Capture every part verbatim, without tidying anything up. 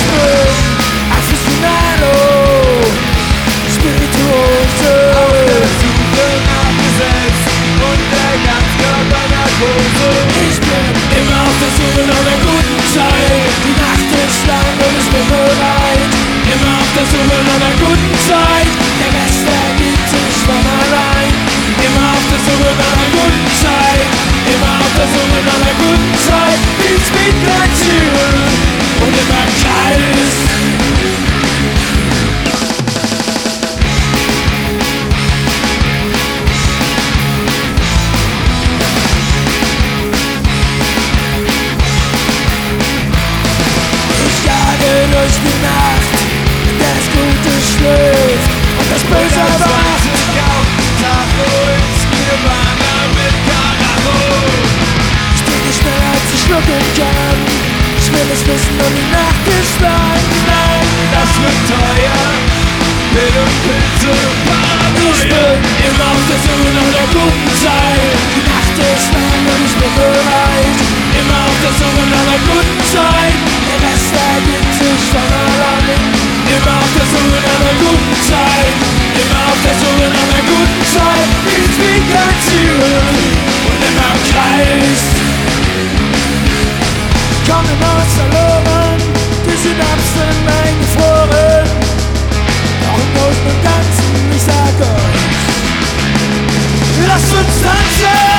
Ich bin Aficionado, Spirituose, auf der Suche nach mir selbst und der Ganzkörpernarkose. Ich bin immer auf der Suche nach einer guten Zeit. Die Nacht ist lang und ich bin bereit. Immer auf der Suche nach einer guten Zeit. Der Rest ergibt sich von allein. Immer auf der Suche nach einer guten Zeit. Immer auf der Suche nach einer guten Zeit. Wie Speed Glacier und immer kalt. Durch die Nacht, in der das Gute schläft und das Böse erwacht. Ich bin nicht schneller als ich schlucken kann. Ich will es wissen und die Nacht ist lang. Nein, das wird teuer. Pill und Pilze und Paranoia. Ich bin immer auf der Suche nach der guten Zeit. Die Nacht ist lang und ich bin bereit. Immer auf der Suche nach der guten Zeit. Der Rest ergibt sich von allein. Immer auf der Suche nach einer guten Zeit. Immer auf der Suche nach einer guten Zeit. It's wie Glacier und immer im Kreis. Komm immer aus verloren, die Synapsen eingefroren. Doch im Großen und Ganzen, ich sag euch, lasst uns tanzen!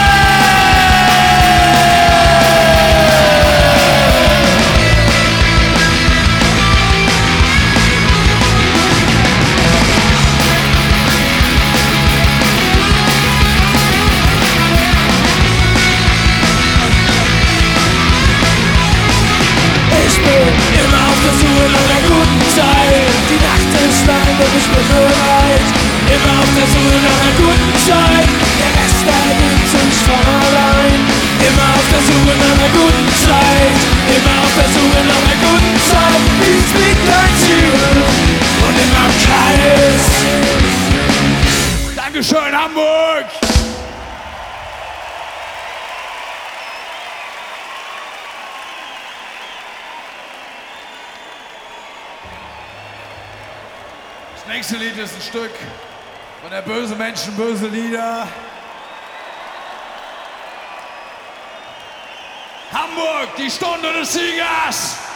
Immer auf der Suche nach einer guten Zeit. Die Nacht ist lang und ich bin bereit. Immer auf der Suche nach einer guten Zeit. Der Rest ergibt sich von allein. Immer auf der Suche nach einer guten Zeit. Immer auf der Suche nach einer guten Zeit. Wie Speed Glacier und immer kalt. Dankeschön, Hamburg! Das nächste Lied ist ein Stück von der Böse Menschen, böse Lieder. Hamburg, die Stunde des Siegers!